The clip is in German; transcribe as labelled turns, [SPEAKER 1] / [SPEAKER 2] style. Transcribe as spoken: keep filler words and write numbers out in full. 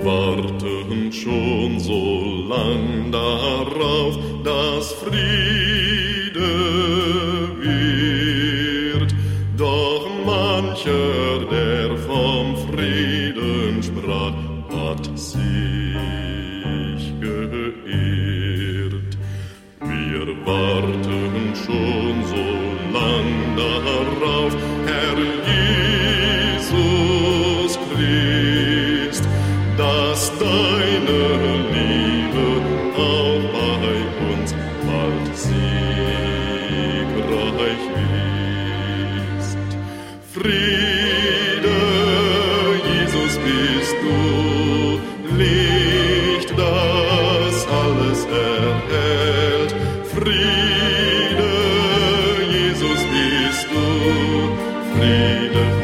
[SPEAKER 1] warten schon so lang darauf, dass Friede wird. Doch mancher, der vom Frieden sprach, hat sich geirrt. Wir warten schon so lang darauf, Herr Jesus Christ, dass deine Liebe auch bei uns bald siegreich ist. Friede, Jesus bist du, Licht, das alles erhält. Friede, Jesus bist du, Friede,